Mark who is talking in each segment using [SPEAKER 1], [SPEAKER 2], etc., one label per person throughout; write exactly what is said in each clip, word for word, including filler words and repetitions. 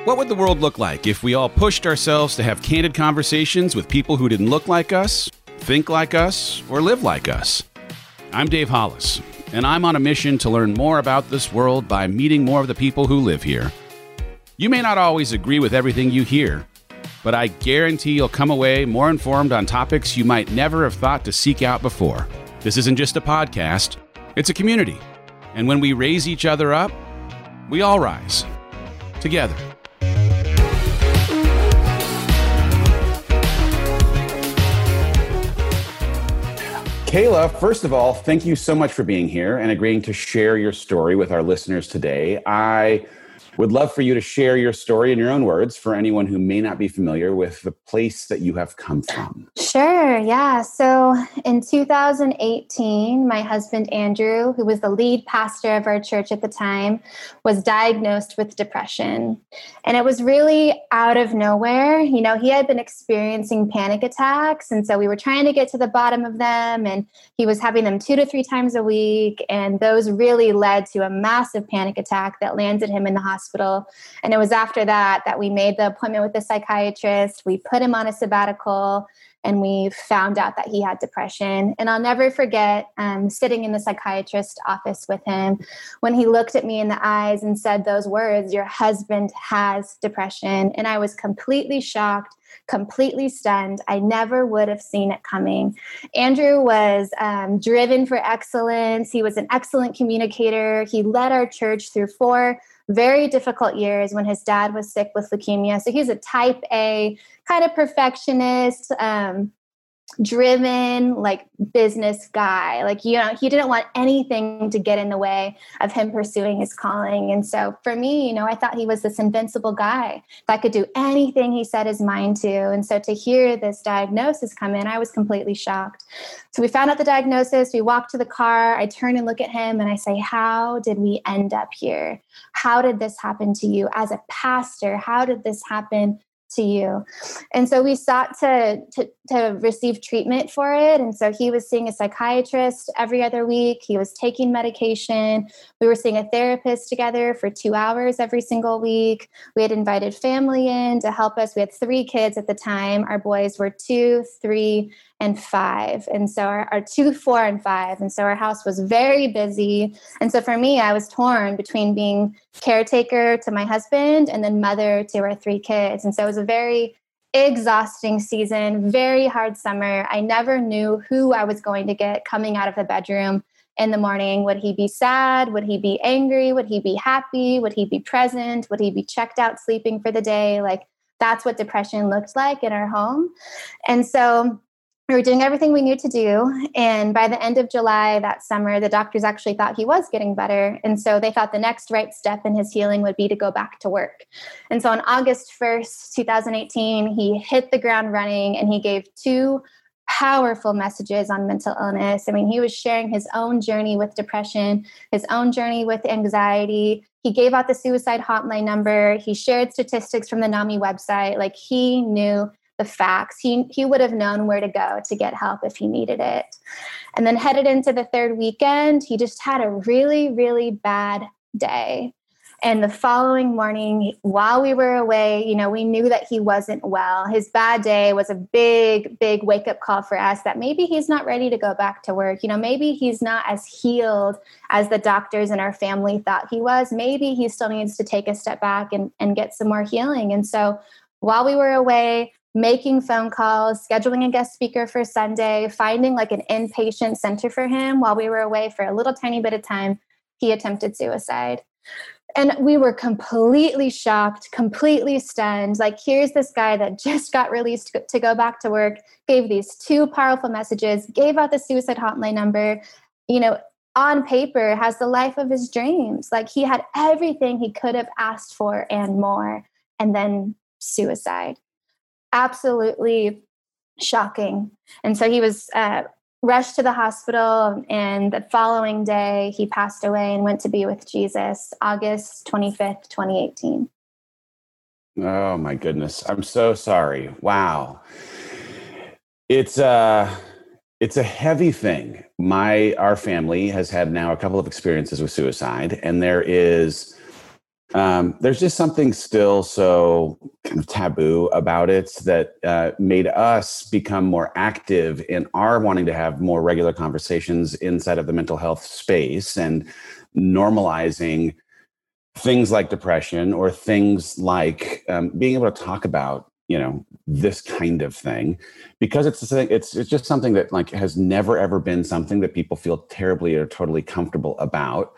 [SPEAKER 1] What would the world look like if we all pushed ourselves to have candid conversations with people who didn't look like us, think like us, or live like us? I'm Dave Hollis, and I'm on a mission to learn more about this world by meeting more of the people who live here. You may not always agree with everything you hear, but I guarantee you'll come away more informed on topics you might never have thought to seek out before. This isn't just a podcast, it's a community. And when we raise each other up, we all rise together. Kayla, first of all, thank you so much for being here and agreeing to share your story with our listeners today. I would love for you to share your story in your own words for anyone who may not be familiar with the place that you have come from.
[SPEAKER 2] Sure, yeah. So in two thousand eighteen, my husband, Andrew, who was the lead pastor of our church at the time, was diagnosed with depression. And it was really out of nowhere. You know, he had been experiencing panic attacks. And so we were trying to get to the bottom of them. And he was having them two to three times a week. And those really led to a massive panic attack that landed him in the hospital. Hospital. And it was after that that we made the appointment with the psychiatrist. We put him on a sabbatical and we found out that he had depression. And I'll never forget um, sitting in the psychiatrist's office with him when he looked at me in the eyes and said those words, "Your husband has depression." And I was completely shocked, completely stunned. I never would have seen it coming. Andrew was um, driven for excellence. He was an excellent communicator. He led our church through four very difficult years when his dad was sick with leukemia. So he's a type A, kind of perfectionist, um, driven, like business guy. Like, you know, he didn't want anything to get in the way of him pursuing his calling. And so for me, you know, I thought he was this invincible guy that could do anything he set his mind to. And so to hear this diagnosis come in, I was completely shocked. So we found out the diagnosis, we walked to the car, I turn and look at him and I say, "How did we end up here? How did this happen to you as a pastor? How did this happen to you?" And so we sought to, to to receive treatment for it. And so he was seeing a psychiatrist every other week. He was taking medication. We were seeing a therapist together for two hours every single week. We had invited family in to help us. We had three kids at the time. Our boys were two, three, and five. And so our, our two, four, and five. And so our house was very busy. And so for me, I was torn between being caretaker to my husband and then mother to our three kids. And so it was a very exhausting season, very hard summer. I never knew who I was going to get coming out of the bedroom in the morning. Would he be sad? Would he be angry? Would he be happy? Would he be present? Would he be checked out sleeping for the day? Like, that's what depression looked like in our home. And so we were doing everything we knew to do. And by the end of July that summer, the doctors actually thought he was getting better. And so they thought the next right step in his healing would be to go back to work. And so on August first, twenty eighteen, he hit the ground running and he gave two powerful messages on mental illness. I mean, he was sharing his own journey with depression, his own journey with anxiety. He gave out the suicide hotline number. He shared statistics from the NAMI website. Like, he knew the facts. He he would have known where to go to get help if he needed it. And then headed into the third weekend, he just had a really, really bad day. And the following morning, while we were away, you know, we knew that he wasn't well. His bad day was a big, big wake-up call for us that maybe he's not ready to go back to work. You know, maybe he's not as healed as the doctors and our family thought he was. Maybe he still needs to take a step back and, and get some more healing. And so while we were away, making phone calls, scheduling a guest speaker for Sunday, finding like an inpatient center for him while we were away for a little tiny bit of time, he attempted suicide. And we were completely shocked, completely stunned. Like, here's this guy that just got released to go back to work, gave these two powerful messages, gave out the suicide hotline number, you know, on paper has the life of his dreams. Like, he had everything he could have asked for and more, and then suicide. Absolutely shocking. And so he was uh, rushed to the hospital, and the following day he passed away and went to be with Jesus, August twenty-fifth, twenty eighteen.
[SPEAKER 1] Oh my goodness. I'm so sorry. Wow. It's uh it's a heavy thing. My our family has had now a couple of experiences with suicide, and there is Um, there's just something still so kind of taboo about it that uh, made us become more active in our wanting to have more regular conversations inside of the mental health space and normalizing things like depression or things like um, being able to talk about, you know, this kind of thing, because it's it's it's just something that like has never ever been something that people feel terribly or totally comfortable about.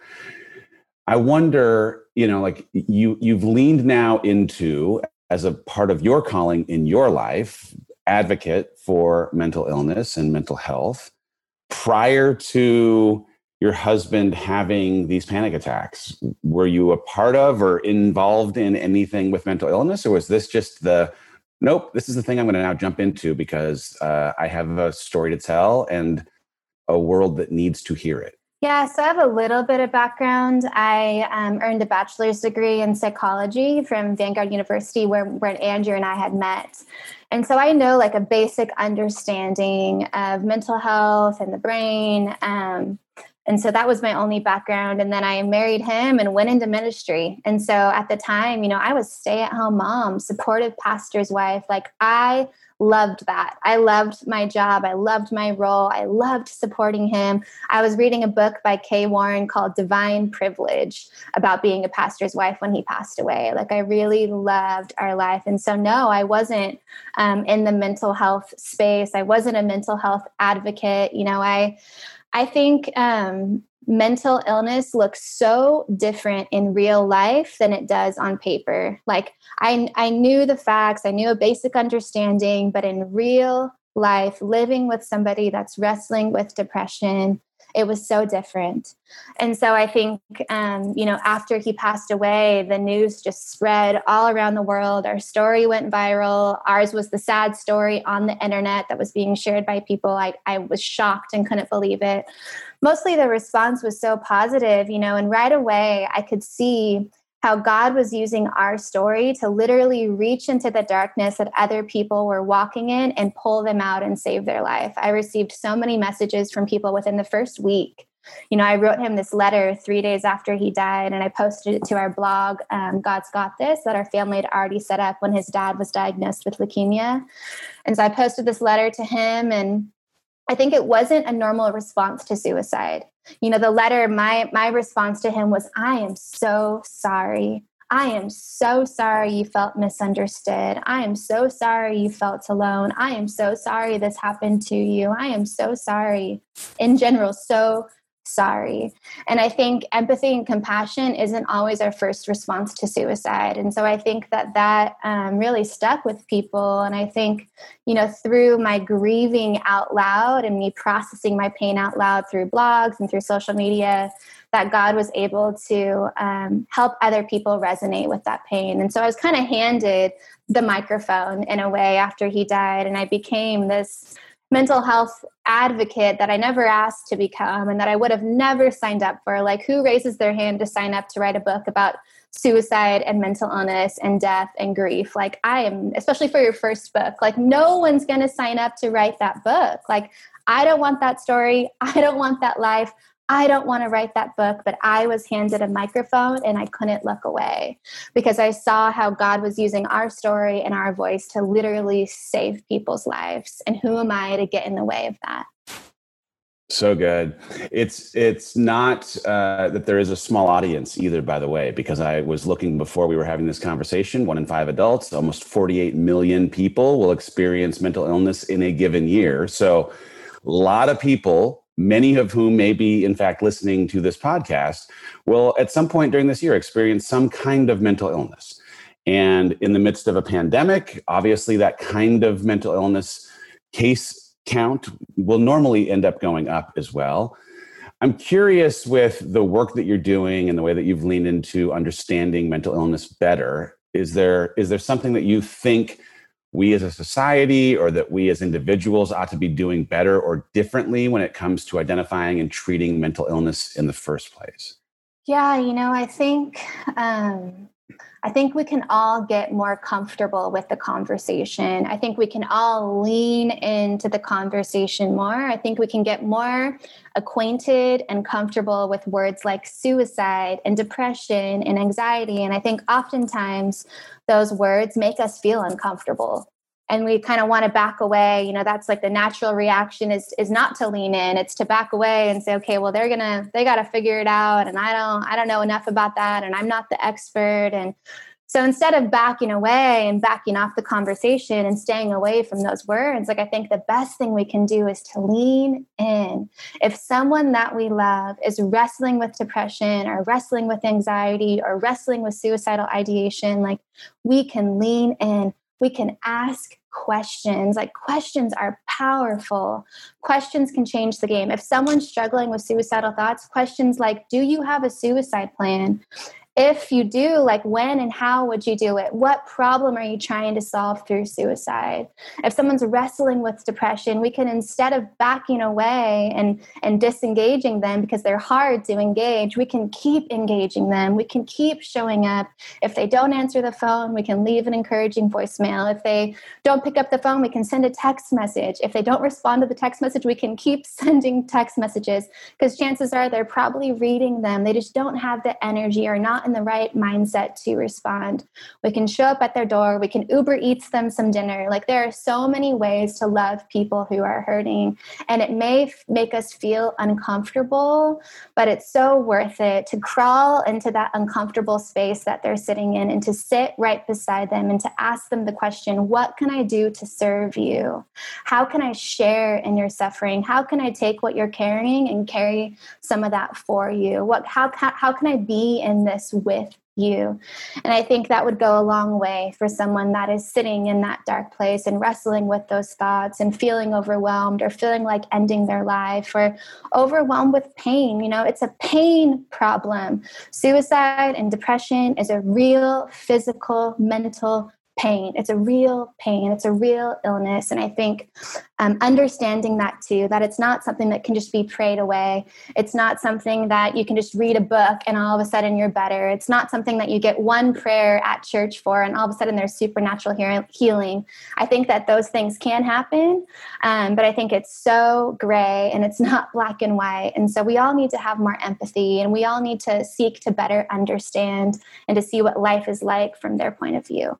[SPEAKER 1] I wonder, you know, like you you've leaned now into, as a part of your calling in your life, advocate for mental illness and mental health. Prior to your husband having these panic attacks, were you a part of or involved in anything with mental illness, or was this just the nope, this is the thing I'm going to now jump into because uh, I have a story to tell and a world that needs to hear it?
[SPEAKER 2] Yeah, so I have a little bit of background. I um, earned a bachelor's degree in psychology from Vanguard University, where, where Andrew and I had met. And so I know like a basic understanding of mental health and the brain. Um, and so that was my only background. And then I married him and went into ministry. And so at the time, you know, I was stay-at-home mom, supportive pastor's wife. Like I loved that. I loved my job. I loved my role. I loved supporting him. I was reading a book by Kay Warren called Divine Privilege about being a pastor's wife when he passed away. Like I really loved our life. And so no, I wasn't um, in the mental health space. I wasn't a mental health advocate. You know, I, I think um, mental illness looks so different in real life than it does on paper. Like I, I knew the facts, I knew a basic understanding, but in real life, living with somebody that's wrestling with depression, it was so different. And so I think, um, you know, after he passed away, the news just spread all around the world. Our story went viral. Ours was the sad story on the internet that was being shared by people. I, I was shocked and couldn't believe it. Mostly the response was so positive, you know, and right away I could see how God was using our story to literally reach into the darkness that other people were walking in and pull them out and save their life. I received so many messages from people within the first week. You know, I wrote him this letter three days after he died, and I posted it to our blog, um, God's Got This, that our family had already set up when his dad was diagnosed with leukemia. And so I posted this letter to him, and I think it wasn't a normal response to suicide. You know, the letter, my my response to him was, I am so sorry. I am so sorry you felt misunderstood. I am so sorry you felt alone. I am so sorry this happened to you. I am so sorry. In general, so sorry. And I think empathy and compassion isn't always our first response to suicide. And so I think that that um, really stuck with people. And I think, you know, through my grieving out loud and me processing my pain out loud through blogs and through social media, that God was able to um, help other people resonate with that pain. And so I was kind of handed the microphone in a way after he died. And I became this mental health advocate that I never asked to become and that I would have never signed up for. Like, who raises their hand to sign up to write a book about suicide and mental illness and death and grief? Like, I am, especially for your first book, like no one's going to sign up to write that book. Like, I don't want that story. I don't want that life. I don't want to write that book, but I was handed a microphone and I couldn't look away because I saw how God was using our story and our voice to literally save people's lives. And who am I to get in the way of that?
[SPEAKER 1] So good. It's it's not uh, that there is a small audience either, by the way, because I was looking before we were having this conversation, one in five adults, almost forty-eight million people will experience mental illness in a given year. So a lot of people, many of whom may be, in fact, listening to this podcast, will at some point during this year experience some kind of mental illness. And in the midst of a pandemic, obviously that kind of mental illness case count will normally end up going up as well. I'm curious, with the work that you're doing and the way that you've leaned into understanding mental illness better, is there is there something that you think we as a society or that we as individuals ought to be doing better or differently when it comes to identifying and treating mental illness in the first place?
[SPEAKER 2] Yeah, you know, I think um, I think we can all get more comfortable with the conversation. I think we can all lean into the conversation more. I think we can get more acquainted and comfortable with words like suicide and depression and anxiety. And I think oftentimes those words make us feel uncomfortable. And we kind of want to back away. You know, that's like the natural reaction is is not to lean in. It's to back away and say, okay, well, they're gonna, they got to figure it out. And I don't, I don't know enough about that. And I'm not the expert. And so instead of backing away and backing off the conversation and staying away from those words, like I think the best thing we can do is to lean in. If someone that we love is wrestling with depression or wrestling with anxiety or wrestling with suicidal ideation, like we can lean in. We can ask questions. Like questions are powerful. Questions can change the game. If someone's struggling with suicidal thoughts, questions like, do you have a suicide plan? If you do, like when and how would you do it? What problem are you trying to solve through suicide? If someone's wrestling with depression, we can, instead of backing away and, and disengaging them because they're hard to engage, we can keep engaging them. We can keep showing up. If they don't answer the phone, we can leave an encouraging voicemail. If they don't pick up the phone, we can send a text message. If they don't respond to the text message, we can keep sending text messages because chances are they're probably reading them. They just don't have the energy or not in the right mindset to respond. We can show up at their door. We can Uber Eats them some dinner. Like there are so many ways to love people who are hurting, and it may f- make us feel uncomfortable, but it's so worth it to crawl into that uncomfortable space that they're sitting in and to sit right beside them and to ask them the question, what can I do to serve you? How can I share in your suffering? How can I take what you're carrying and carry some of that for you? What, how, how, how can I be in this with you? And I think that would go a long way for someone that is sitting in that dark place and wrestling with those thoughts and feeling overwhelmed or feeling like ending their life or overwhelmed with pain. You know, it's a pain problem. Suicide and depression is a real physical, mental pain. It's a real pain. It's a real illness. And I think um, understanding that too, that it's not something that can just be prayed away. It's not something that you can just read a book and all of a sudden you're better. It's not something that you get one prayer at church for and all of a sudden there's supernatural healing. I think that those things can happen, um, but I think it's so gray and it's not black and white. And so we all need to have more empathy and we all need to seek to better understand and to see what life is like from their point of view.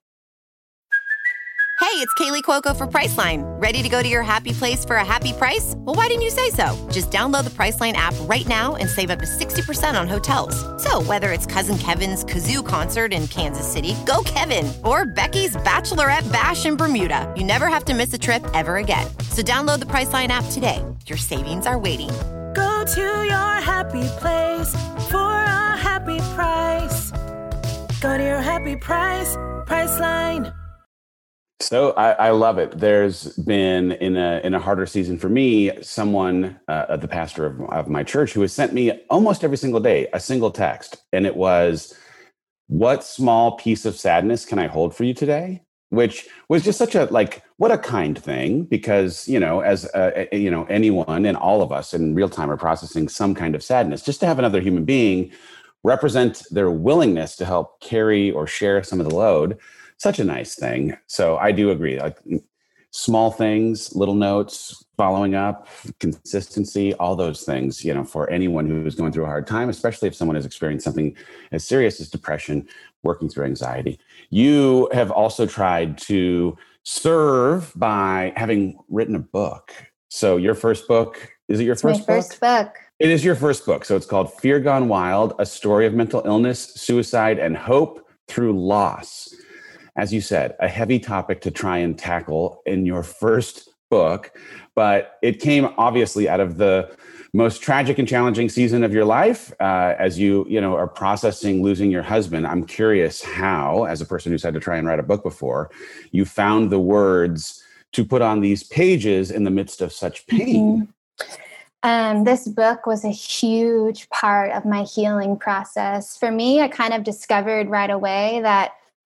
[SPEAKER 3] Hey, it's Kaylee Cuoco for Priceline. Ready to go to your happy place for a happy price? Well, why didn't you say so? Just download the Priceline app right now and save up to sixty percent on hotels. So whether it's Cousin Kevin's Kazoo Concert in Kansas City, go Kevin, or Becky's Bachelorette Bash in Bermuda, you never have to miss a trip ever again. So download the Priceline app today. Your savings are waiting.
[SPEAKER 4] Go to your happy place for a happy price. Go to your happy price, Priceline.
[SPEAKER 1] So I, I love it. There's been in a in a harder season for me, someone, uh, the pastor of, of my church, who has sent me almost every single day a single text, and it was, "What small piece of sadness can I hold for you today?" Which was just such a like, what a kind thing, because you know, as uh, you know, anyone and all of us in real time are processing some kind of sadness. Just to have another human being represent their willingness to help carry or share some of the load. Such a nice thing. So I do agree. Like small things, little notes, following up, consistency, all those things, you know, for anyone who's going through a hard time, especially if someone has experienced something as serious as depression, working through anxiety. You have also tried to serve by having written a book. So your first book, is it your
[SPEAKER 2] it's
[SPEAKER 1] first
[SPEAKER 2] my
[SPEAKER 1] book?
[SPEAKER 2] first book.
[SPEAKER 1] It is your first book. So it's called Fear Gone Wild, A Story of Mental Illness, Suicide, and Hope Through Loss. As you said, a heavy topic to try and tackle in your first book, but it came obviously out of the most tragic and challenging season of your life uh, as you, you know, are processing losing your husband. I'm curious how, as a person who's had to try and write a book before, you found the words to put on these pages in the midst of such pain.
[SPEAKER 2] Mm-hmm. Um, this book was a huge part of my healing process. For me, I kind of discovered right away that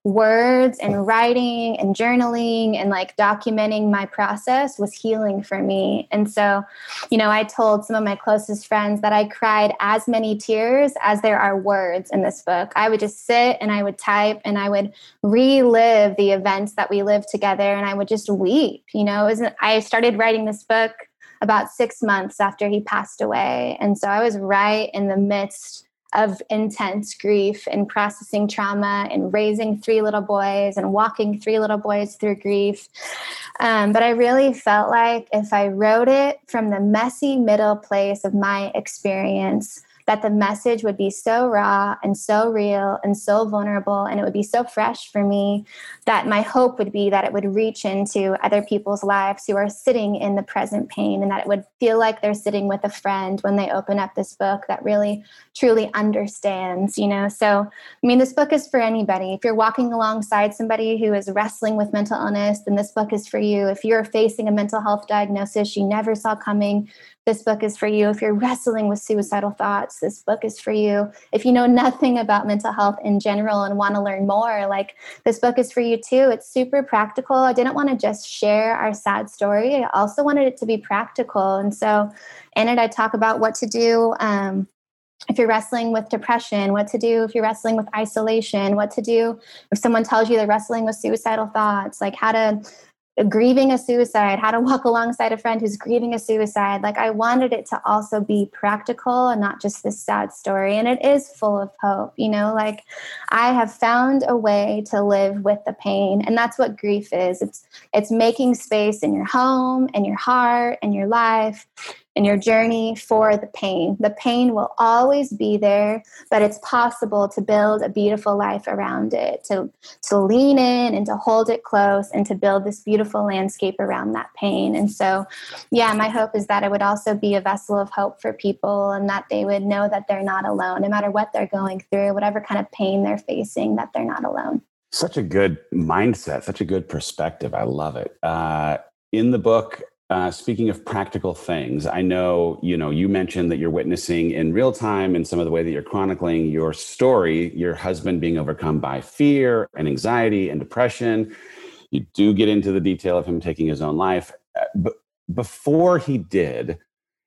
[SPEAKER 2] words and writing and journaling and like documenting my process was healing for me. And so, you know, I told some of my closest friends that I cried as many tears as there are words in this book. I would just sit and I would type and I would relive the events that we lived together, and I would just weep. You know, it was, I started writing this book about six months after he passed away. And so I was right in the midst of intense grief and processing trauma and raising three little boys and walking three little boys through grief. Um, but I really felt like if I wrote it from the messy middle place of my experience, that the message would be so raw and so real and so vulnerable, and it would be so fresh for me, that my hope would be that it would reach into other people's lives who are sitting in the present pain, and that it would feel like they're sitting with a friend when they open up this book that really, truly understands, you know? So, I mean, this book is for anybody. If you're walking alongside somebody who is wrestling with mental illness, then this book is for you. If you're facing a mental health diagnosis you never saw coming, this book is for you. If you're wrestling with suicidal thoughts, this book is for you. If you know nothing about mental health in general and want to learn more, like, this book is for you too. It's super practical. I didn't want to just share our sad story. I also wanted it to be practical. And so in it, I talk about what to do um, if you're wrestling with depression, what to do if you're wrestling with isolation, what to do if someone tells you they're wrestling with suicidal thoughts, like how to grieving a suicide, how to walk alongside a friend who's grieving a suicide. Like, I wanted it to also be practical and not just this sad story. And it is full of hope, you know, like, I have found a way to live with the pain. And that's what grief is. It's, it's making space in your home and your heart and your life and your journey for the pain. The pain will always be there, but it's possible to build a beautiful life around it, to, to lean in and to hold it close and to build this beautiful landscape around that pain. And so, yeah, my hope is that it would also be a vessel of hope for people, and that they would know that they're not alone, no matter what they're going through, whatever kind of pain they're facing, that they're not alone.
[SPEAKER 1] Such a good mindset, such a good perspective. I love it. Uh, in the book, Uh, speaking of practical things, I know, you know, you mentioned that you're witnessing in real time, in some of the way that you're chronicling your story, your husband being overcome by fear and anxiety and depression. You do get into the detail of him taking his own life. But before he did,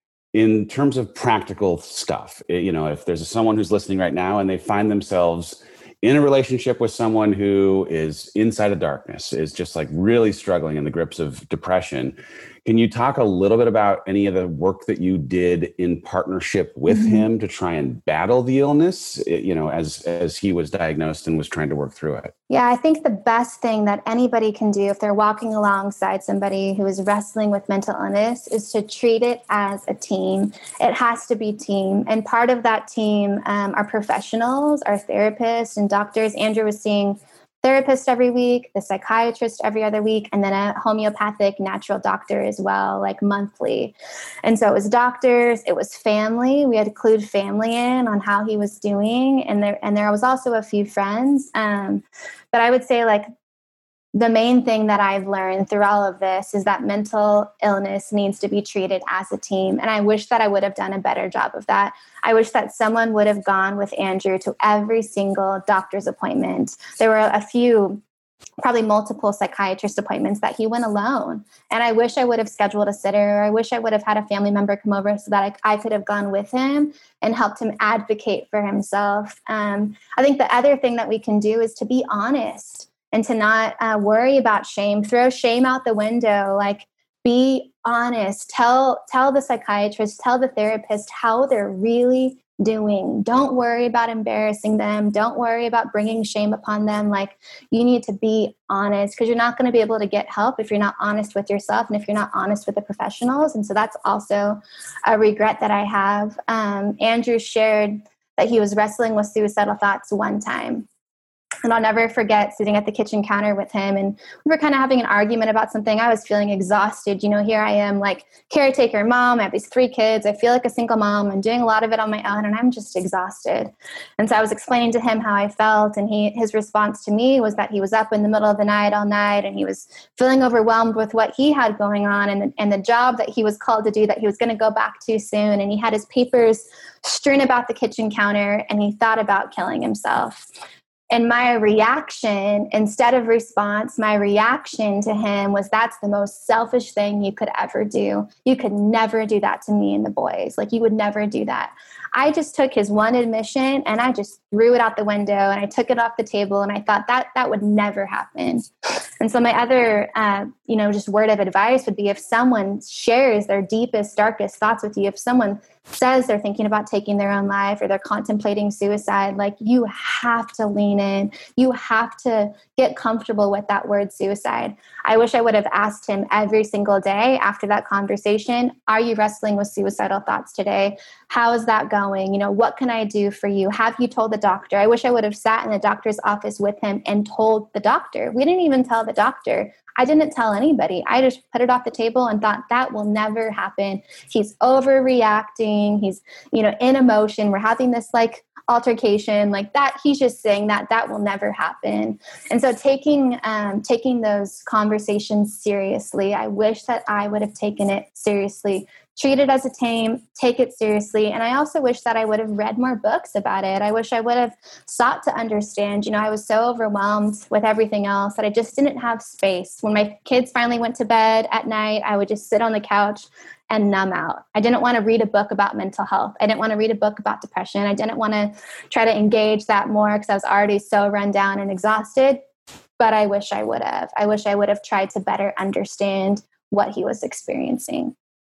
[SPEAKER 1] in terms of practical stuff, you know, if there's someone who's listening right now and they find themselves in a relationship with someone who is inside of darkness, is just like really struggling in the grips of depression, can you talk a little bit about any of the work that you did in partnership with mm-hmm. him to try and battle the illness, you know, as, as he was diagnosed and was trying to work through it?
[SPEAKER 2] Yeah, I think the best thing that anybody can do if they're walking alongside somebody who is wrestling with mental illness is to treat it as a team. It has to be team. And part of that team um, are professionals, are therapists and doctors. Andrew was seeing therapist every week, the psychiatrist every other week, and then a homeopathic natural doctor as well, like monthly. And so it was doctors, it was family. We had to include family in on how he was doing. And there, and there was also a few friends. Um, but I would say, like, the main thing that I've learned through all of this is that mental illness needs to be treated as a team. And I wish that I would have done a better job of that. I wish that someone would have gone with Andrew to every single doctor's appointment. There were a few, probably multiple psychiatrist appointments that he went alone. And I wish I would have scheduled a sitter. Or I wish I would have had a family member come over so that I, I could have gone with him and helped him advocate for himself. Um, I think the other thing that we can do is to be honest. And to not uh, worry about shame, throw shame out the window, like, be honest, tell, tell the psychiatrist, tell the therapist how they're really doing. Don't worry about embarrassing them. Don't worry about bringing shame upon them. Like, you need to be honest, because you're not going to be able to get help if you're not honest with yourself and if you're not honest with the professionals. And so that's also a regret that I have. Um, Andrew shared that he was wrestling with suicidal thoughts one time. And I'll never forget sitting at the kitchen counter with him, and we were kind of having an argument about something. I was feeling exhausted. You know, here I am, like, caretaker mom. I have these three kids. I feel like a single mom. I'm doing a lot of it on my own, and I'm just exhausted. And so I was explaining to him how I felt, and he, his response to me was that he was up in the middle of the night all night, and he was feeling overwhelmed with what he had going on, and the, and the job that he was called to do that he was going to go back to soon. And he had his papers strewn about the kitchen counter, and he thought about killing himself. And my reaction, instead of response, my reaction to him was, that's the most selfish thing you could ever do. You could never do that to me and the boys. Like, you would never do that. I just took his one admission and I just threw it out the window and I took it off the table, and I thought that that would never happen. And so my other, uh, you know, just word of advice would be, if someone shares their deepest, darkest thoughts with you, if someone says they're thinking about taking their own life or they're contemplating suicide, like, you have to lean in. You have to get comfortable with that word suicide. I wish I would have asked him every single day after that conversation, are you wrestling with suicidal thoughts today? How is that going? You know, what can I do for you? Have you told the doctor? I wish I would have sat in the doctor's office with him and told the doctor. We didn't even tell the doctor. I didn't tell anybody. I just put it off the table and thought, that will never happen. He's overreacting. He's, you know, in emotion. We're having this like altercation like that. He's just saying that that will never happen. And so taking, um, taking those conversations seriously, I wish that I would have taken it seriously. Treat it as a tame, take it seriously. And I also wish that I would have read more books about it. I wish I would have sought to understand. You know, I was so overwhelmed with everything else that I just didn't have space. When my kids finally went to bed at night, I would just sit on the couch and numb out. I didn't want to read a book about mental health. I didn't want to read a book about depression. I didn't want to try to engage that more because I was already so run down and exhausted. But I wish I would have. I wish I would have tried to better understand what he was experiencing.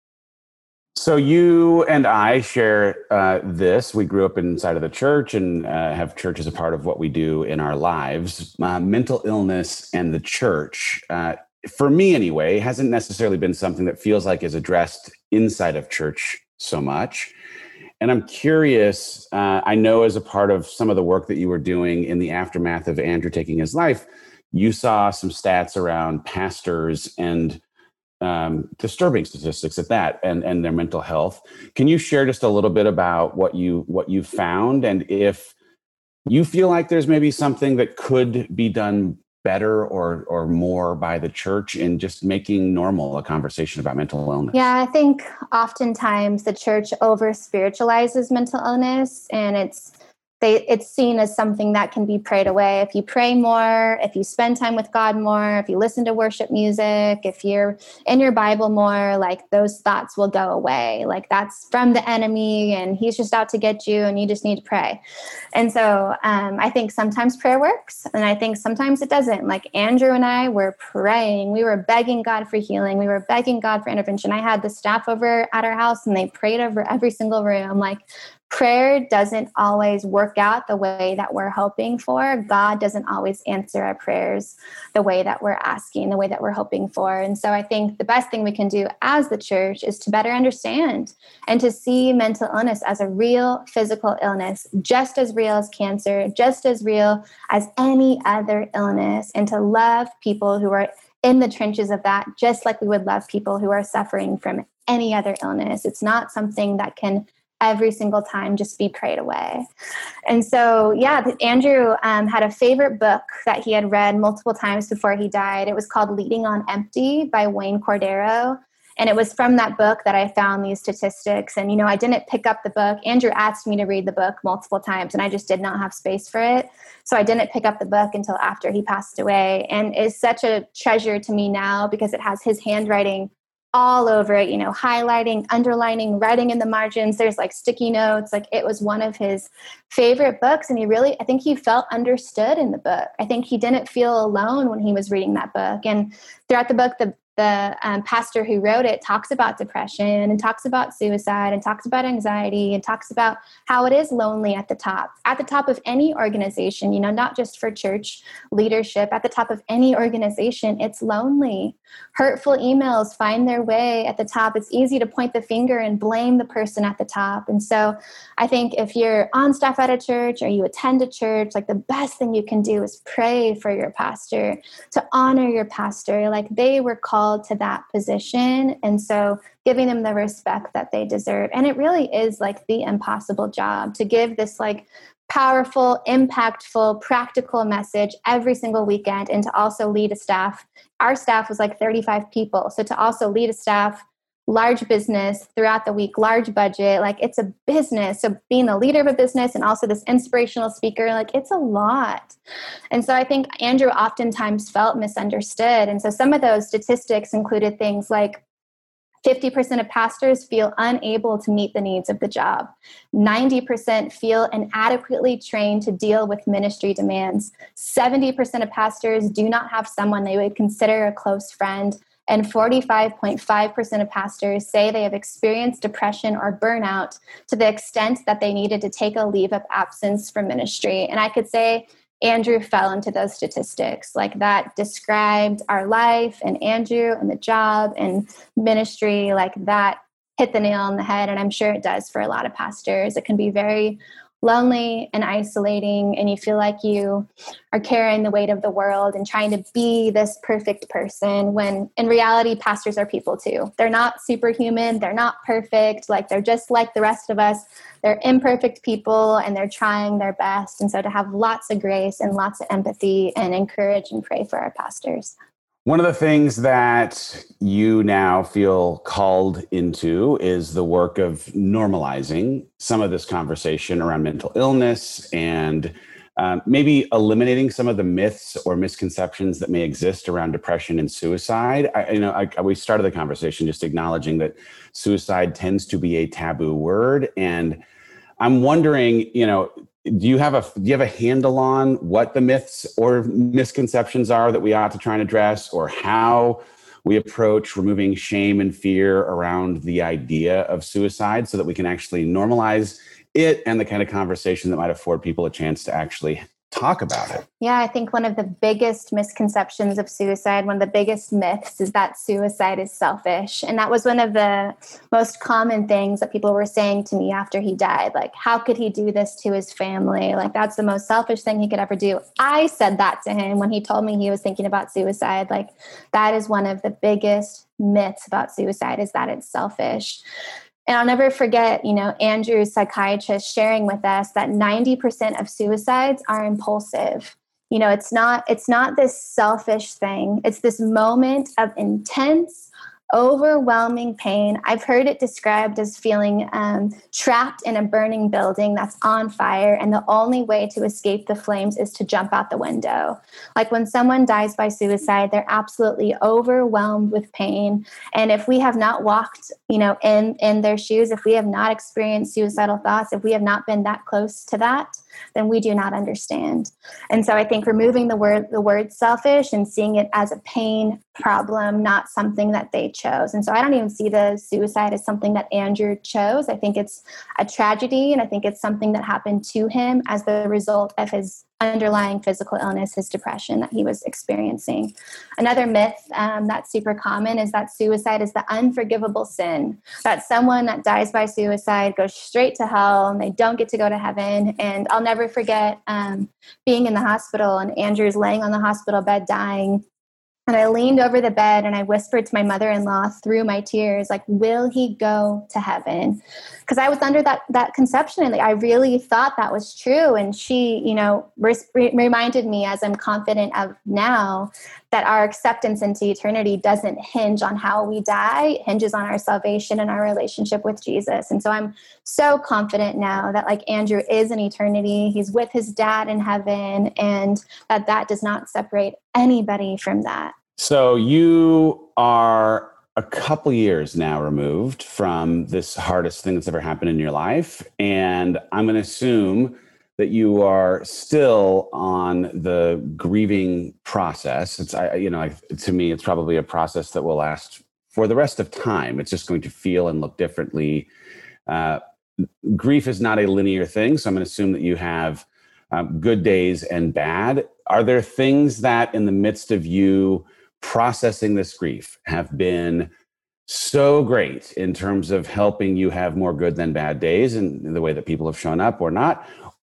[SPEAKER 1] So you and I share uh, this. We grew up inside of the church and uh, have church as a part of what we do in our lives. Uh, mental illness and the church, uh, for me anyway, hasn't necessarily been something that feels like is addressed inside of church so much. And I'm curious, uh, I know as a part of some of the work that you were doing in the aftermath of Andrew taking his life, you saw some stats around pastors and Um, disturbing statistics at that, and, and their mental health. Can you share just a little bit about what you what you found, and if you feel like there's maybe something that could be done better or or more by the church in just making normal a conversation about mental illness?
[SPEAKER 2] Yeah, I think oftentimes the church over spiritualizes mental illness, and it's They, it's seen as something that can be prayed away. If you pray more, if you spend time with God more, if you listen to worship music, if you're in your Bible more, like those thoughts will go away. Like that's from the enemy and he's just out to get you and you just need to pray. And so um, I think sometimes prayer works and I think sometimes it doesn't. Like Andrew and I were praying. We were begging God for healing. We were begging God for intervention. I had the staff over at our house and they prayed over every single room. Like, prayer doesn't always work out the way that we're hoping for. God doesn't always answer our prayers the way that we're asking, the way that we're hoping for. And so I think the best thing we can do as the church is to better understand and to see mental illness as a real physical illness, just as real as cancer, just as real as any other illness, and to love people who are in the trenches of that, just like we would love people who are suffering from any other illness. It's not something that can every single time just be prayed away. And so, yeah, Andrew um, had a favorite book that he had read multiple times before he died. It was called Leading on Empty by Wayne Cordero. And it was from that book that I found these statistics. And, you know, I didn't pick up the book. Andrew asked me to read the book multiple times, and I just did not have space for it. So I didn't pick up the book until after he passed away. And it's such a treasure to me now because it has his handwriting all over it, you know, highlighting, underlining, writing in the margins. There's like sticky notes. Like it was one of his favorite books. And he really, I think he felt understood in the book. I think he didn't feel alone when he was reading that book. And throughout the book, the the um, pastor who wrote it talks about depression and talks about suicide and talks about anxiety and talks about how it is lonely at the top, at the top of any organization, you know, not just for church leadership, at the top of any organization, it's lonely. Hurtful emails find their way at the top. It's easy to point the finger and blame the person at the top. And so I think if you're on staff at a church or you attend a church, like the best thing you can do is pray for your pastor, to honor your pastor. Like they were called to that position. And so giving them the respect that they deserve. And it really is like the impossible job to give this like powerful, impactful, practical message every single weekend and to also lead a staff. Our staff was like thirty-five people. So to also lead a staff large business throughout the week, large budget. Like it's a business. So being the leader of a business and also this inspirational speaker, like it's a lot. And so I think Andrew oftentimes felt misunderstood. And so some of those statistics included things like fifty percent of pastors feel unable to meet the needs of the job. ninety percent feel inadequately trained to deal with ministry demands. seventy percent of pastors do not have someone they would consider a close friend. And forty-five point five percent of pastors say they have experienced depression or burnout to the extent that they needed to take a leave of absence from ministry. And I could say Andrew fell into those statistics. Like that described our life and Andrew and the job and ministry. Like that hit the nail on the head. And I'm sure it does for a lot of pastors. It can be very lonely and isolating, and you feel like you are carrying the weight of the world and trying to be this perfect person when in reality, pastors are people too. They're not superhuman. They're not perfect. Like they're just like the rest of us. They're imperfect people and they're trying their best. And so to have lots of grace and lots of empathy and encourage and pray for our pastors.
[SPEAKER 1] One of the things that you now feel called into is the work of normalizing some of this conversation around mental illness and um, maybe eliminating some of the myths or misconceptions that may exist around depression and suicide. I, you know, I, we started the conversation just acknowledging that suicide tends to be a taboo word, and I'm wondering, you know, do you have a do you have a handle on what the myths or misconceptions are that we ought to try and address, or how we approach removing shame and fear around the idea of suicide so that we can actually normalize it and the kind of conversation that might afford people a chance to actually talk about it?
[SPEAKER 2] Yeah, I think one of the biggest misconceptions of suicide, one of the biggest myths is that suicide is selfish. And that was one of the most common things that people were saying to me after he died. Like, how could he do this to his family? Like, that's the most selfish thing he could ever do. I said that to him when he told me he was thinking about suicide. Like, that is one of the biggest myths about suicide, is that it's selfish. And I'll never forget, you know, Andrew's psychiatrist sharing with us that ninety percent of suicides are impulsive. You know, it's not, it's not this selfish thing. It's this moment of intense, overwhelming pain. I've heard it described as feeling um, trapped in a burning building that's on fire, and the only way to escape the flames is to jump out the window. Like when someone dies by suicide, they're absolutely overwhelmed with pain. And if we have not walked, you know, in, in their shoes, if we have not experienced suicidal thoughts, if we have not been that close to that, then we do not understand. And so I think removing the word, the word selfish and seeing it as a pain problem, not something that they chose. And so I don't even see the suicide as something that Andrew chose. I think it's a tragedy, and I think it's something that happened to him as the result of his underlying physical illness, his depression that he was experiencing. Another myth um, that's super common is that suicide is the unforgivable sin, that someone that dies by suicide goes straight to hell and they don't get to go to heaven. And I'll never forget um, being in the hospital, and Andrew's laying on the hospital bed dying. And I leaned over the bed and I whispered to my mother-in-law through my tears, like, will he go to heaven? Because I was under that that conception, and like, I really thought that was true. And she, you know, re- reminded me, as I'm confident of now, that our acceptance into eternity doesn't hinge on how we die. It hinges on our salvation and our relationship with Jesus. And so I'm so confident now that, like, Andrew is in eternity. He's with his dad in heaven, and that that does not separate anybody from that.
[SPEAKER 1] So you are a couple years now removed from this hardest thing that's ever happened in your life. And I'm going to assume that you are still on the grieving process. It's, I, you know, to me, it's probably a process that will last for the rest of time. It's just going to feel and look differently. Uh, grief is not a linear thing. So I'm going to assume that you have um, good days and bad. Are there things that in the midst of you processing this grief have been so great in terms of helping you have more good than bad days in the way that people have shown up or not?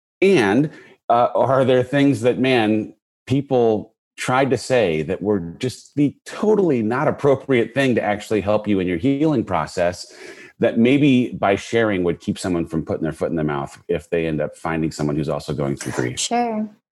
[SPEAKER 1] And uh, are there things that, man, people tried to say that were just the totally not appropriate thing to actually help you in your healing process, that maybe by sharing would keep someone from putting their foot in their mouth if they end up finding someone who's also going through grief?
[SPEAKER 2] Sure.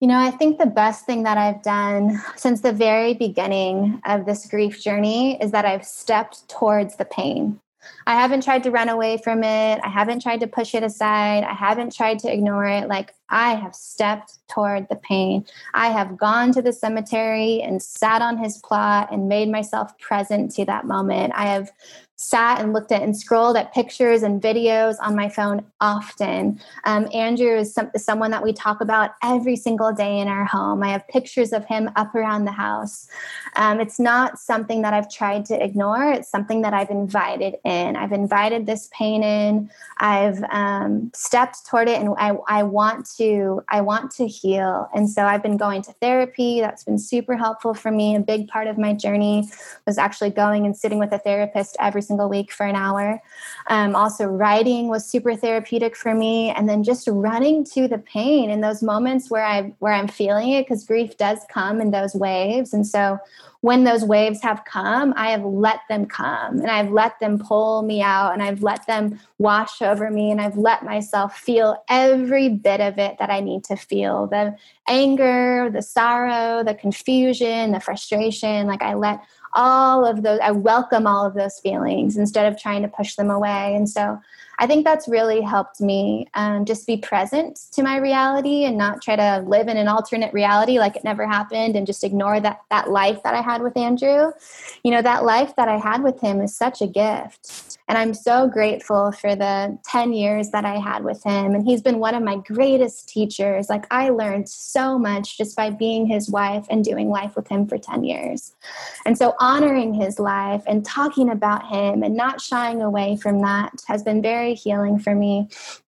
[SPEAKER 2] You know, I think the best thing that I've done since the very beginning of this grief journey is that I've stepped towards the pain. I haven't tried to run away from it. I haven't tried to push it aside. I haven't tried to ignore it. Like, I have stepped toward the pain. I have gone to the cemetery and sat on his plot and made myself present to that moment. I have sat and looked at and scrolled at pictures and videos on my phone often. Um, Andrew is some, someone that we talk about every single day in our home. I have pictures of him up around the house. Um, it's not something that I've tried to ignore. It's something that I've invited in. I've invited this pain in. I've um, stepped toward it, and I, I want to. I want to heal. And so I've been going to therapy. That's been super helpful for me. A big part of my journey was actually going and sitting with a therapist every single week for an hour. Um, also, writing was super therapeutic for me, and then just running to the pain in those moments where I where I'm feeling it, because grief does come in those waves. And so when those waves have come, I have let them come, and I've let them pull me out, and I've let them wash over me, and I've let myself feel every bit of it that I need to feel. The anger, the sorrow, the confusion, the frustration. Like, I let all of those, I welcome all of those feelings instead of trying to push them away. And so I think that's really helped me um, just be present to my reality and not try to live in an alternate reality like it never happened and just ignore that that life that I had with Andrew. You know, that life that I had with him is such a gift. And I'm so grateful for the ten years that I had with him. And he's been one of my greatest teachers. Like, I learned so much just by being his wife and doing life with him for ten years. And so honoring his life and talking about him and not shying away from that has been very healing for me.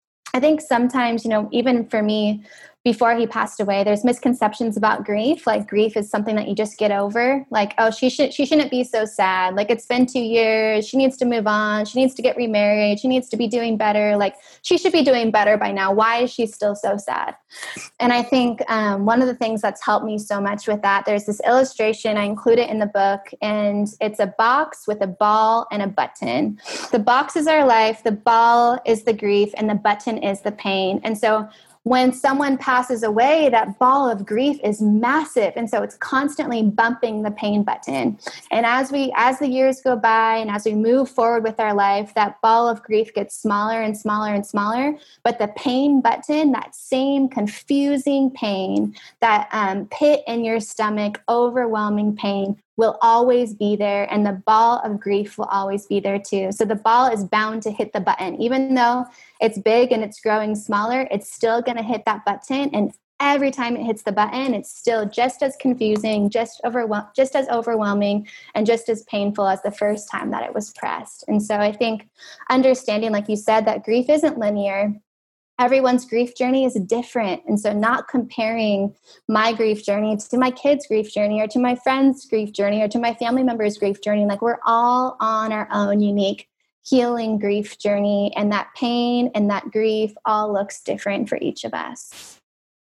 [SPEAKER 2] I think sometimes, you know, even for me, before he passed away, there's misconceptions about grief. Like, grief is something that you just get over. Like, oh, she should, she shouldn't be so sad. Like, it's been two years. She needs to move on. She needs to get remarried. She needs to be doing better. Like, she should be doing better by now. Why is she still so sad? And I think um, one of the things that's helped me so much with that, there's this illustration. I include it in the book, and it's a box with a ball and a button. The box is our life. The ball is the grief, and the button is the pain. And so when someone passes away, that ball of grief is massive. And so it's constantly bumping the pain button. And as we, as the years go by and as we move forward with our life, that ball of grief gets smaller and smaller and smaller. But the pain button, that same confusing pain, that um, pit in your stomach, overwhelming pain, will always be there, and the ball of grief will always be there too. So the ball is bound to hit the button. Even though it's big and it's growing smaller, it's still going to hit that button, and every time it hits the button, it's still just as confusing, just overwhel- just as overwhelming, and just as painful as the first time that it was pressed. And so I think understanding, like you said, that grief isn't linear. Everyone's grief journey is different. And so not comparing my grief journey to my kids' grief journey or to my friend's grief journey or to my family member's grief journey. Like, we're all on our own unique healing grief journey, and that pain and that grief all looks different for each of us.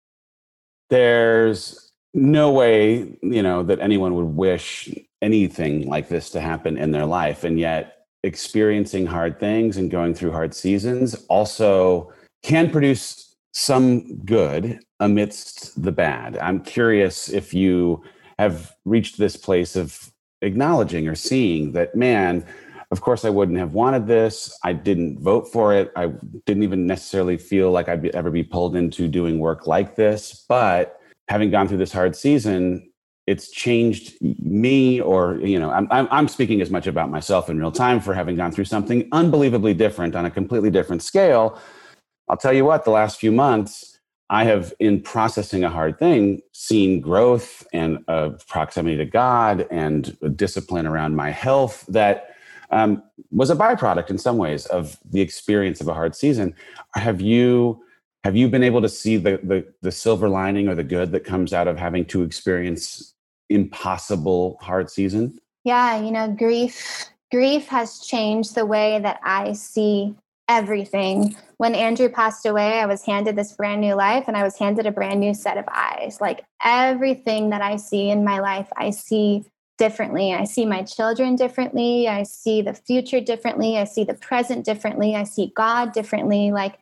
[SPEAKER 1] There's no way, you know, that anyone would wish anything like this to happen in their life. And yet experiencing hard things and going through hard seasons also can produce some good amidst the bad. I'm curious if you have reached this place of acknowledging or seeing that, man, of course I wouldn't have wanted this. I didn't vote for it. I didn't even necessarily feel like I'd be, ever be pulled into doing work like this. But having gone through this hard season, it's changed me, or, you know, I'm, I'm speaking as much about myself in real time for having gone through something unbelievably different on a completely different scale. I'll tell you what, the last few months, I have, in processing a hard thing, seen growth and a proximity to God and a discipline around my health that um, was a byproduct in some ways of the experience of a hard season. Have you have you been able to see the, the the silver lining or the good that comes out of having to experience impossible hard season?
[SPEAKER 2] Yeah, you know, grief grief has changed the way that I see everything. When Andrew passed away, I was handed this brand new life, and I was handed a brand new set of eyes. Like, everything that I see in my life, I see differently. I see my children differently. I see the future differently. I see the present differently. I see God differently. Like,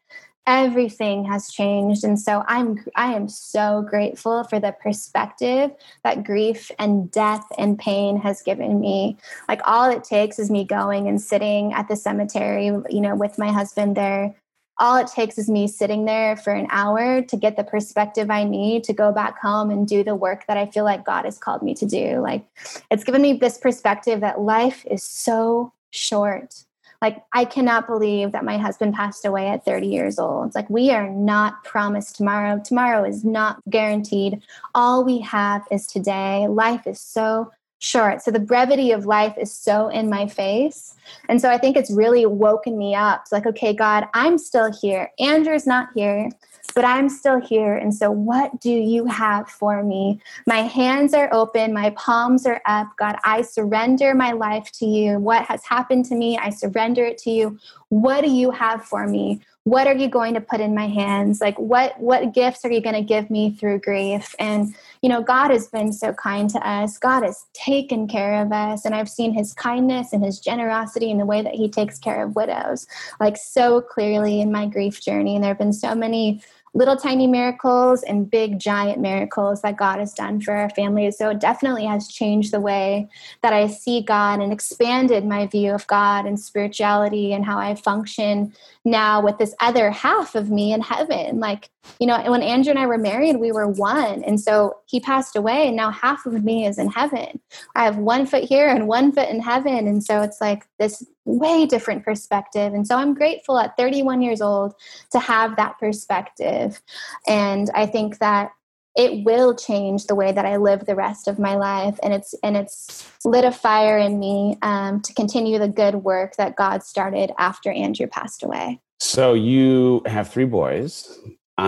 [SPEAKER 2] everything has changed. And so I'm, I am so grateful for the perspective that grief and death and pain has given me. Like, all it takes is me going and sitting at the cemetery, you know, with my husband there. All it takes is me sitting there for an hour to get the perspective I need to go back home and do the work that I feel like God has called me to do. Like, it's given me this perspective that life is so short. Like, I cannot believe that my husband passed away at thirty years old. It's like, we are not promised tomorrow. Tomorrow is not guaranteed. All we have is today. Life is so short. So the brevity of life is so in my face. And so I think it's really woken me up. It's like, okay, God, I'm still here. Andrew's not here, but I'm still here. And so what do you have for me? My hands are open. My palms are up. God, I surrender my life to you. What has happened to me, I surrender it to you. What do you have for me? What are you going to put in my hands? Like, what, what gifts are you going to give me through grief? And, you know, God has been so kind to us. God has taken care of us. And I've seen his kindness and his generosity in the way that he takes care of widows, like, so clearly in my grief journey. And there have been so many little tiny miracles and big giant miracles that God has done for our family. So it definitely has changed the way that I see God and expanded my view of God and spirituality and how I function now with this other half of me in heaven. Like, you know, when Andrew and I were married, we were one. And so he passed away and now half of me is in heaven. I have one foot here and one foot in heaven. And so it's like this way different perspective. And so I'm grateful at thirty-one years old to have that perspective. And I think that it will change the way that I live the rest of my life. And it's, and it's lit a fire in me um, to continue the good work that God started after Andrew passed away.
[SPEAKER 1] So you have three boys.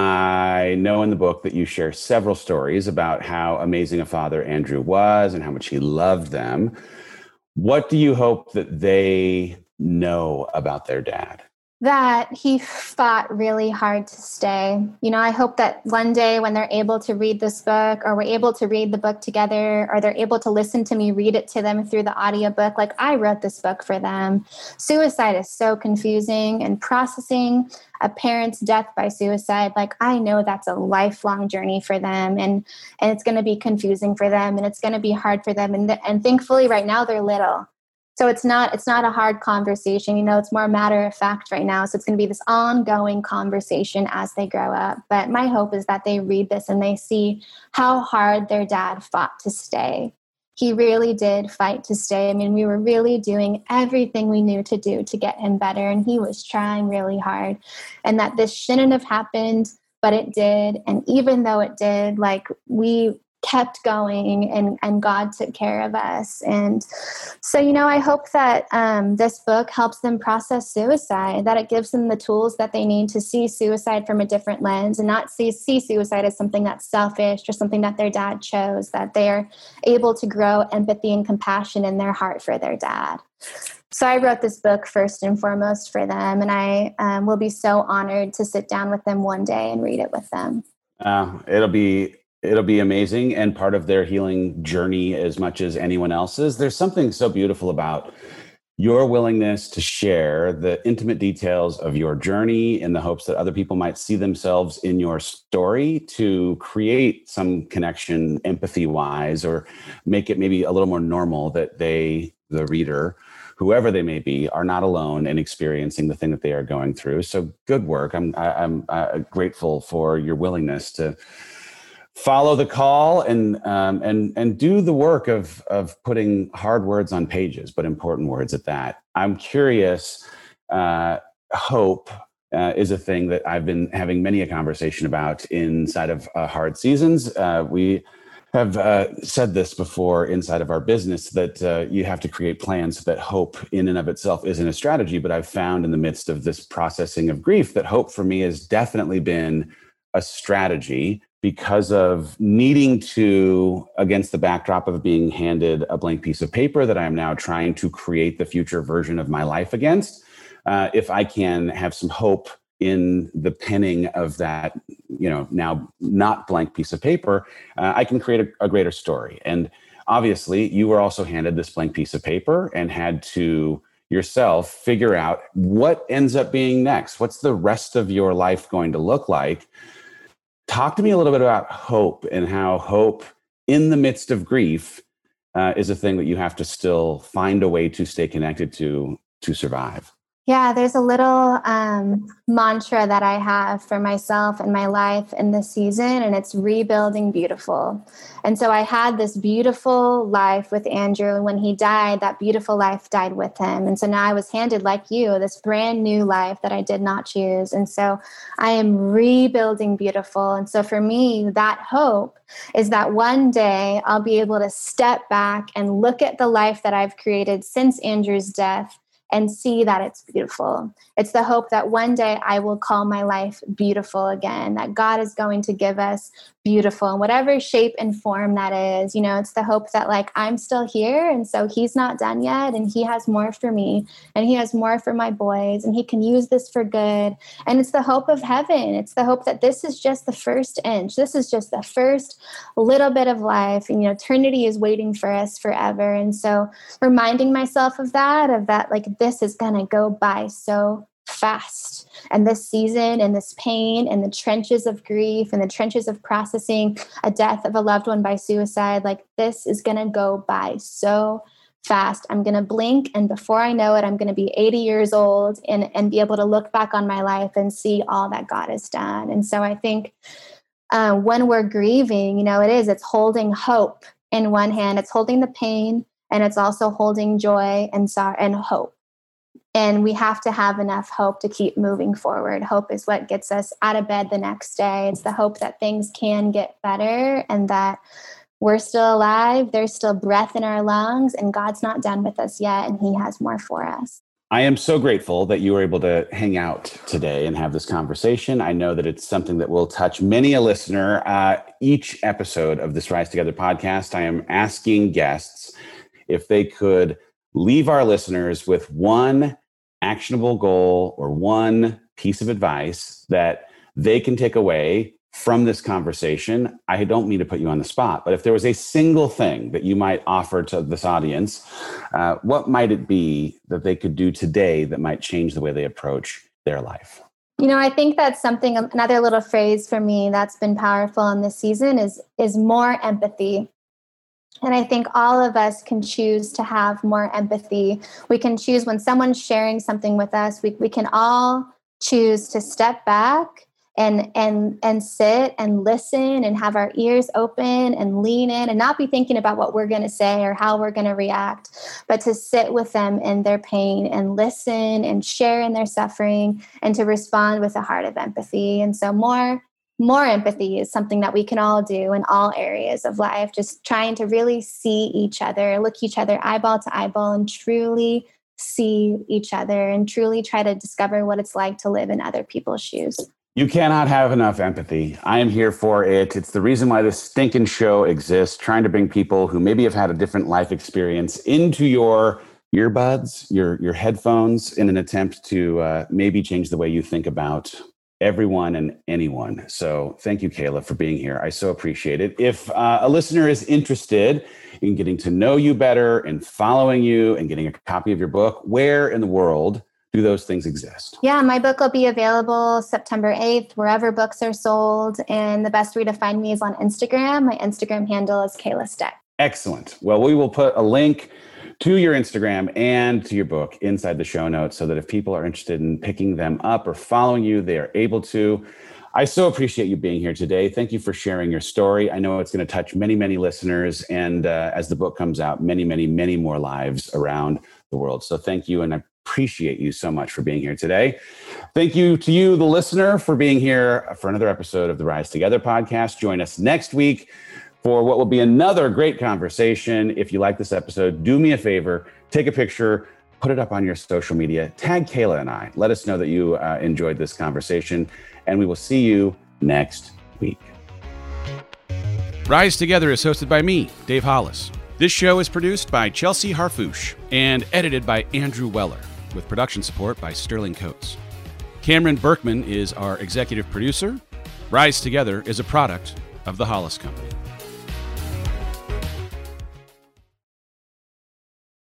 [SPEAKER 1] I know in the book that you share several stories about how amazing a father Andrew was and how much he loved them. What do you hope that they know about their dad?
[SPEAKER 2] That he fought really hard to stay. You know, I hope that one day when they're able to read this book, or we're able to read the book together, or they're able to listen to me read it to them through the audiobook, like I wrote this book for them. Suicide is so confusing, and processing a parent's death by suicide, like I know that's a lifelong journey for them, and and it's going to be confusing for them, and it's going to be hard for them. And th- and thankfully right now they're little. So it's not it's not a hard conversation, you know, it's more matter of fact right now. So it's going to be this ongoing conversation as they grow up. But my hope is that they read this and they see how hard their dad fought to stay. He really did fight to stay. I mean, we were really doing everything we knew to do to get him better. And he was trying really hard. And that this shouldn't have happened, but it did. And even though it did, like we kept going and, and God took care of us. And so, you know, I hope that um, this book helps them process suicide, that it gives them the tools that they need to see suicide from a different lens and not see, see suicide as something that's selfish or something that their dad chose, that they're able to grow empathy and compassion in their heart for their dad. So I wrote this book first and foremost for them, and I um, will be so honored to sit down with them one day and read it with them.
[SPEAKER 1] Uh, it'll be It'll be amazing and part of their healing journey as much as anyone else's. There's something so beautiful about your willingness to share the intimate details of your journey in the hopes that other people might see themselves in your story to create some connection empathy-wise, or make it maybe a little more normal that they, the reader, whoever they may be, are not alone in experiencing the thing that they are going through. So good work. I'm, I, I'm uh, grateful for your willingness to follow the call and um, and and do the work of of putting hard words on pages, but important words at that. I'm curious. Uh, hope uh, is a thing that I've been having many a conversation about inside of uh, hard seasons. Uh, we have uh, said this before inside of our business, that uh, you have to create plans so that hope in and of itself isn't a strategy. But I've found in the midst of this processing of grief that hope for me has definitely been a strategy, because of needing to, against the backdrop of being handed a blank piece of paper that I am now trying to create the future version of my life against. Uh, if I can have some hope in the penning of that, you know, now not blank piece of paper, uh, I can create a, a greater story. And obviously, you were also handed this blank piece of paper and had to yourself figure out what ends up being next. What's the rest of your life going to look like? Talk to me a little bit about hope and how hope in the midst of grief uh, is a thing that you have to still find a way to stay connected to, to survive.
[SPEAKER 2] Yeah, there's a little um, mantra that I have for myself and my life in this season, and it's rebuilding beautiful. And so I had this beautiful life with Andrew, and when he died, that beautiful life died with him. And so now I was handed, like you, this brand new life that I did not choose. And so I am rebuilding beautiful. And so for me, that hope is that one day I'll be able to step back and look at the life that I've created since Andrew's death and see that it's beautiful. It's the hope that one day I will call my life beautiful again, that God is going to give us beautiful in whatever shape and form that is. You know, it's the hope that like I'm still here, and so he's not done yet, and he has more for me, and he has more for my boys, and he can use this for good. And it's the hope of heaven. It's the hope that this is just the first inch. This is just the first little bit of life, and you know, eternity is waiting for us forever. And so reminding myself of that, of that, like this is going to go by so fast. And this season and this pain and the trenches of grief and the trenches of processing a death of a loved one by suicide, like this is going to go by so fast. I'm going to blink, and before I know it, I'm going to be eighty years old and, and be able to look back on my life and see all that God has done. And so I think uh, when we're grieving, you know, it is, it's holding hope in one hand, it's holding the pain, and it's also holding joy and sorrow and hope. And we have to have enough hope to keep moving forward. Hope is what gets us out of bed the next day. It's the hope that things can get better and that we're still alive. There's still breath in our lungs, and God's not done with us yet, and he has more for us.
[SPEAKER 1] I am so grateful that you were able to hang out today and have this conversation. I know that it's something that will touch many a listener. Uh, each episode of this Rise Together podcast, I am asking guests if they could leave our listeners with one actionable goal or one piece of advice that they can take away from this conversation. I don't mean to put you on the spot, but if there was a single thing that you might offer to this audience, uh, what might it be that they could do today that might change the way they approach their life?
[SPEAKER 2] You know, I think that's something, another little phrase for me that's been powerful in this season is, is more empathy. And I think all of us can choose to have more empathy. We can choose when someone's sharing something with us, we, we can all choose to step back and and and sit and listen and have our ears open and lean in and not be thinking about what we're going to say or how we're going to react, but to sit with them in their pain and listen and share in their suffering and to respond with a heart of empathy. And so more More empathy is something that we can all do in all areas of life, just trying to really see each other, look each other eyeball to eyeball and truly see each other and truly try to discover what it's like to live in other people's shoes.
[SPEAKER 1] You cannot have enough empathy. I am here for it. It's the reason why this stinking show exists, trying to bring people who maybe have had a different life experience into your earbuds, your, your headphones in an attempt to uh, maybe change the way you think about everyone and anyone. So thank you, Kayla, for being here. I so appreciate it. If uh, a listener is interested in getting to know you better and following you and getting a copy of your book, where in the world do those things exist?
[SPEAKER 2] Yeah, my book will be available September eighth, wherever books are sold. And the best way to find me is on Instagram. My Instagram handle is Kayla Steck.
[SPEAKER 1] Excellent. Well, we will put a link to your Instagram and to your book inside the show notes so that if people are interested in picking them up or following you, they are able to. I so appreciate you being here today. Thank you for sharing your story. I know it's going to touch many, many listeners. And uh, as the book comes out, many, many, many more lives around the world. So thank you. And I appreciate you so much for being here today. Thank you to you, the listener, for being here for another episode of the Rise Together podcast. Join us next week for what will be another great conversation. If you like this episode, do me a favor, take a picture, put it up on your social media, tag Kayla and I. Let us know that you uh, enjoyed this conversation, and we will see you next week. Rise Together is hosted by me, Dave Hollis. This show is produced by Chelsea Harfouche and edited by Andrew Weller, with production support by Sterling Coates. Cameron Berkman is our executive producer. Rise Together is a product of the Hollis Company.